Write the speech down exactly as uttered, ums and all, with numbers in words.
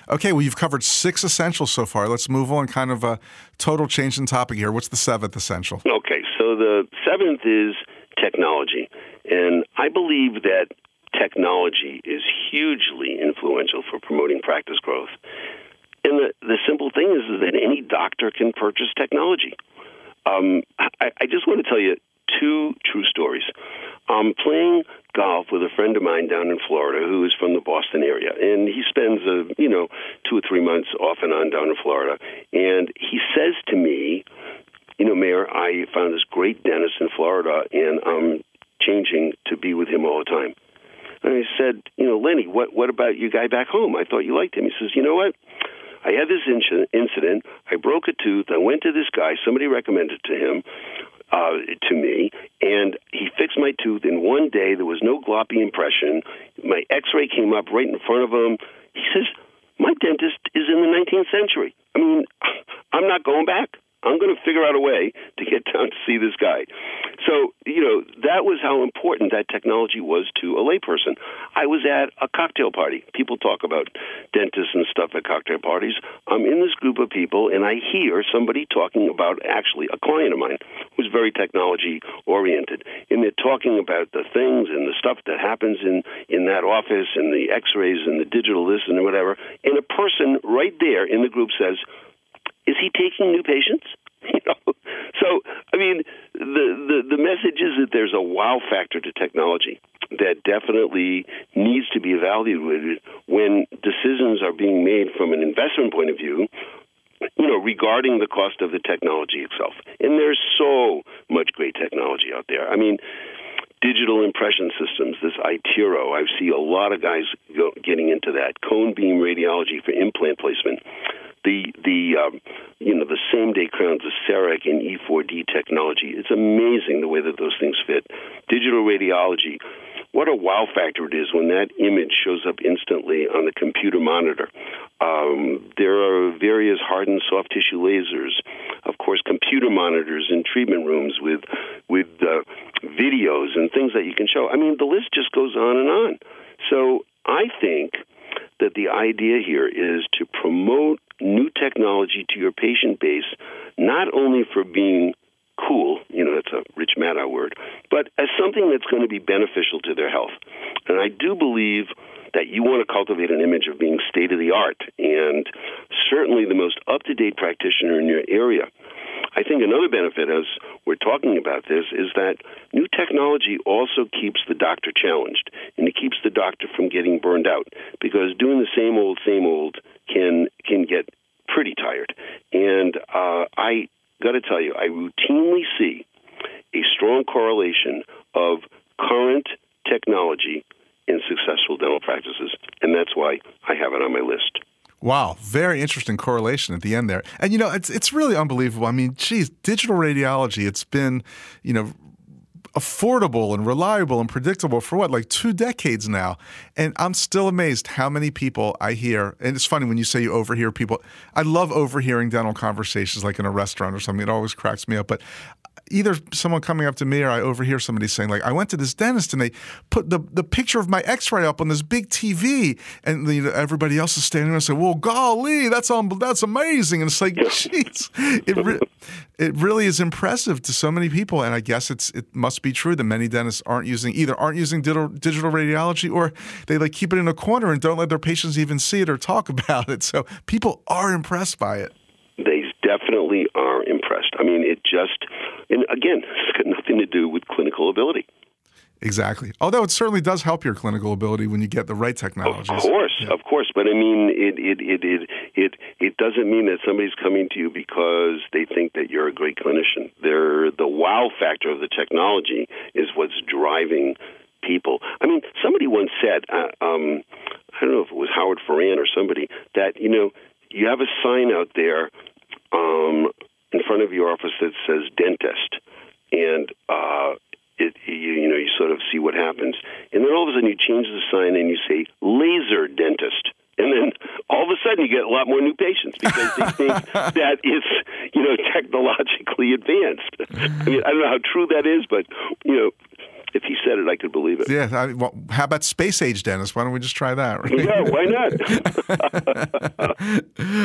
Okay, well, you've covered six essentials so far. Let's move on, kind of a total change in topic here. What's the seventh essential? Okay, so the seventh is technology. And I believe that technology is hugely influential for promoting practice growth. And the, the simple thing is, is that any doctor can purchase technology. Um, I, I just want to tell you two true stories. I'm playing golf with a friend of mine down in Florida who is from the Boston area, and he spends, a, you know, two or three months off and on down in Florida. And he says to me, you know, Mayor, I found this great dentist in Florida, and I'm changing to be with him all the time. And I said, you know, Lenny, what, what about your guy back home? I thought you liked him. He says, you know what? I had this incident. I broke a tooth. I went to this guy. Somebody recommended to him, uh, to me, and he fixed my tooth in one day. There was no gloppy impression. My X-ray came up right in front of him. He says, my dentist is in the nineteenth century. I mean, I'm not going back. I'm going to figure out a way to get down to see this guy. So, you know, that was how important that technology was to a layperson. I was at a cocktail party. People talk about dentists and stuff at cocktail parties. I'm in this group of people, and I hear somebody talking about actually a client of mine who's very technology-oriented. And they're talking about the things and the stuff that happens in, in that office and the x-rays and the digital this and whatever. And a person right there in the group says, is he taking new patients? You know, so I mean, the, the the message is that there's a wow factor to technology that definitely needs to be evaluated when decisions are being made from an investment point of view, you know, regarding the cost of the technology itself. And there's so much great technology out there. I mean, digital impression systems, this iTero, I see a lot of guys go, getting into that. Cone beam radiology for implant placement. The the um, you know the same day crowns, the CEREC and E four D technology. It's amazing the way that those things fit. Digital radiology. What a wow factor it is when that image shows up instantly on the computer monitor. Um, there are various hard and soft tissue lasers, of course, computer monitors in treatment rooms with with uh, videos and things that you can show. I mean, the list just goes on and on. So I think that the idea here is to promote new technology to your patient base, not only for being cool, you know, that's a Rich Maddow word, but as something that's going to be beneficial to their health. And I do believe that you want to cultivate an image of being state-of-the-art and certainly the most up-to-date practitioner in your area. I think another benefit, as we're talking about this, is that new technology also keeps the doctor challenged, and it keeps the doctor from getting burned out, because doing the same old, same old can can get pretty tired. And uh, I got to tell you, I routinely see a strong correlation of current technology in successful dental practices, and that's why I have it on my list. Wow, very interesting correlation at the end there. And, you know, it's it's really unbelievable. I mean, geez, digital radiology, it's been, you know, affordable and reliable and predictable for what, like two decades now. And I'm still amazed how many people I hear. And it's funny when you say you overhear people. I love overhearing dental conversations like in a restaurant or something. It always cracks me up. But either someone coming up to me or I overhear somebody saying, like, I went to this dentist and they put the, the picture of my x-ray up on this big T V, and you know, everybody else is standing there and saying, well, golly, that's um, that's amazing. And it's like, jeez, it, re- it really is impressive to so many people. And I guess it's it must be true that many dentists aren't using, either aren't using digital, digital radiology, or they like keep it in a corner and don't let their patients even see it or talk about it. So people are impressed by it. They definitely are impressed. I mean, it just, and again, it's got nothing to do with clinical ability. Exactly. Although it certainly does help your clinical ability when you get the right technologies. Of course, yeah. of course. But I mean, it it, it it it it doesn't mean that somebody's coming to you because they think that you're a great clinician. They're, the wow factor of the technology is what's driving people. I mean, somebody once said, uh, um, I don't know if it was Howard Ferran or somebody, that, you know, you have a sign out there um, in front of your office that says dentist, and uh, it, you, you know, you sort of see what happens. And then all of a sudden you change the sign and you say laser dentist. And then all of a sudden you get a lot more new patients because they think that it's, you know, technologically advanced. I mean, I don't know how true that is, but, you know, if he said it, I could believe it. Yeah. I, well, how about space age dentist? Why don't we just try that? Right? Yeah, why not?